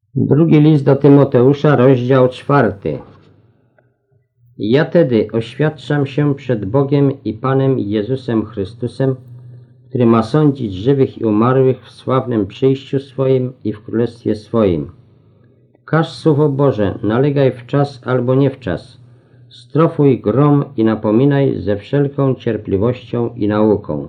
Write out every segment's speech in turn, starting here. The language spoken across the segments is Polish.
Drugi list do Tymoteusza, rozdział 4. Ja tedy oświadczam się przed Bogiem i Panem Jezusem Chrystusem, który ma sądzić żywych i umarłych w sławnym przyjściu swoim i w królestwie swoim. Każ słowo Boże, nalegaj w czas albo nie w czas, strofuj grom i napominaj ze wszelką cierpliwością i nauką.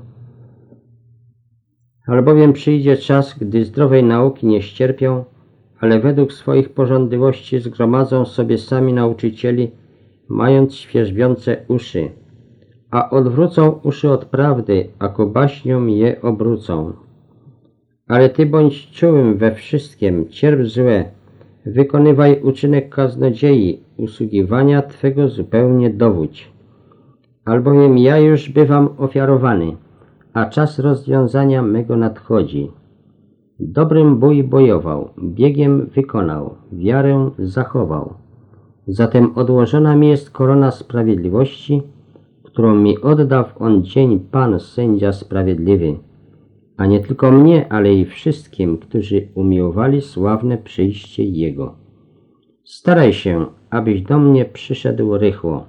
Albowiem przyjdzie czas, gdy zdrowej nauki nie ścierpią, ale według swoich pożądliwości zgromadzą sobie sami nauczycieli, mając świerzbiące uszy, a odwrócą uszy od prawdy, a ku baśniom je obrócą. Ale ty bądź czułym we wszystkim, cierp złe, wykonywaj uczynek kaznodziei, usługiwania twego zupełnie dowódź. Albowiem ja już bywam ofiarowany, a czas rozwiązania mego nadchodzi. Dobrym bój bojował, biegiem wykonał, wiarę zachował. Zatem odłożona mi jest korona sprawiedliwości, którą mi odda w on dzień Pan sędzia sprawiedliwy, a nie tylko mnie, ale i wszystkim, którzy umiłowali sławne przyjście Jego. Staraj się, abyś do mnie przyszedł rychło.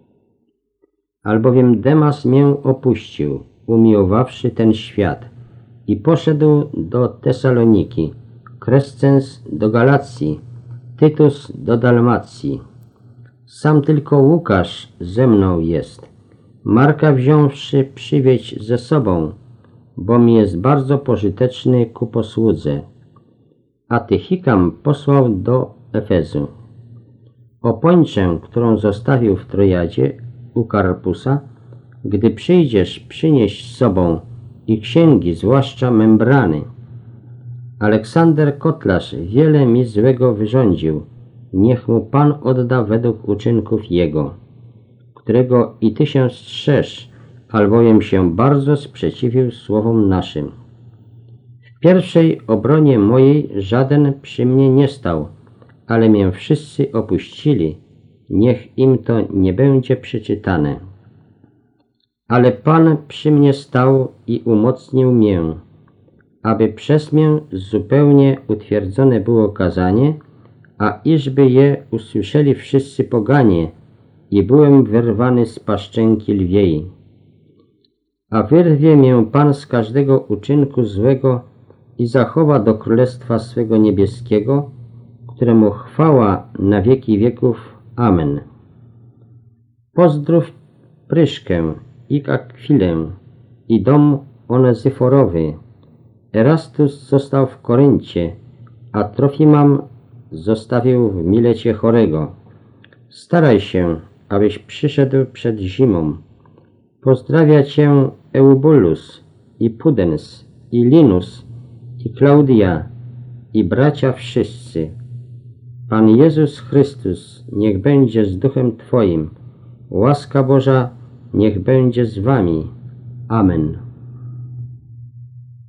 Albowiem Demas mię opuścił, umiłowawszy ten świat, i poszedł do Tesaloniki, Krescens do Galacji, Tytus do Dalmacji. Sam tylko Łukasz ze mną jest. Marka wziąwszy przywieź ze sobą, bo mi jest bardzo pożyteczny ku posłudze. A Tychikam posłał do Efezu. Opończę, którą zostawił w Trojadzie u Karpusa, gdy przyjdziesz, przynieś z sobą i księgi, zwłaszcza membrany. Aleksander Kotlarz wiele mi złego wyrządził, niech mu Pan odda według uczynków jego, którego i ty się strzeż, albowiem się bardzo sprzeciwił słowom naszym. W pierwszej obronie mojej żaden przy mnie nie stał, ale mię wszyscy opuścili, niech im to nie będzie przeczytane. Ale Pan przy mnie stał i umocnił mię, aby przez mię zupełnie utwierdzone było kazanie, a iżby je usłyszeli wszyscy poganie, i byłem wyrwany z paszczęki lwiej. A wyrwie mię Pan z każdego uczynku złego i zachowa do królestwa swego niebieskiego, któremu chwała na wieki wieków. Amen. Pozdrów Pryszkę i Akwilę i dom Onezyforowy. Erastus został w Koryncie, a Trofimam zostawił w Milecie chorego. Staraj się, abyś przyszedł przed zimą. Pozdrawia cię Eubulus i Pudens i Linus i Klaudia i bracia wszyscy. Pan Jezus Chrystus niech będzie z duchem twoim. Łaska Boża niech będzie z wami. Amen.